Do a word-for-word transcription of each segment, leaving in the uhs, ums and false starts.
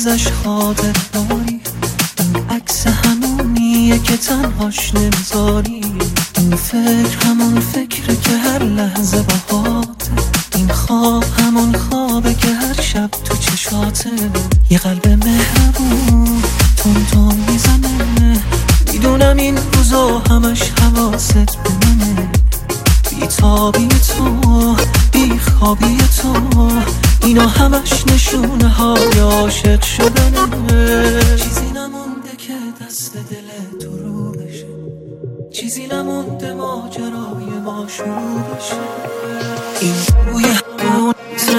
ازش خاطر داری، این عکس همونیه که تنهاش نمیذاری، این فکر همون فکره که هر لحظه باهاته، این خواب همون خوابه که هر شب تو چشاته، یه قلب مهربون تون تون میزنه، میدونم این روزا همش حواست به منه، بی تابی تو بی خوابی تو اینا همش نشونه های عاشق شدنه، چیزی نمونده که دست دل تو رو بشه، چیزی نمونده ماجرای ما شروع بشه، این بوی همون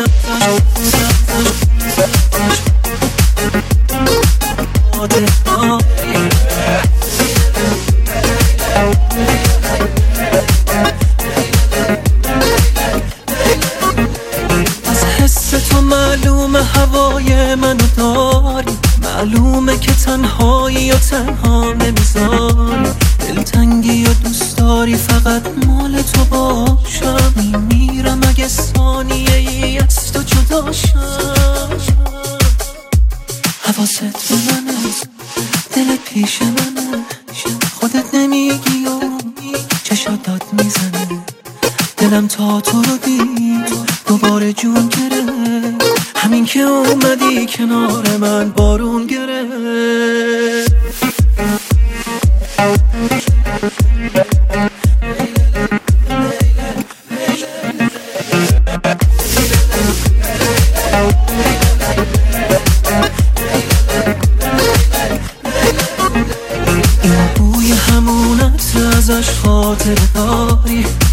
از حس تو معلومه هوای منو داری، معلومه که تنهایی و تنها نمیذاری، دلتنگی و دوست داری فقط مال تو باشم، میمیرم اگه ثانیه ای از تو جداشم، حواست به منه دل پیش منه، خودت نمیگی و چشات داد میزنه، دلم تا تو رو دید دوباره جون گرفت، همین که اومدی کنار من بارون گرفت، این بوی همونت ازش خاطر داری،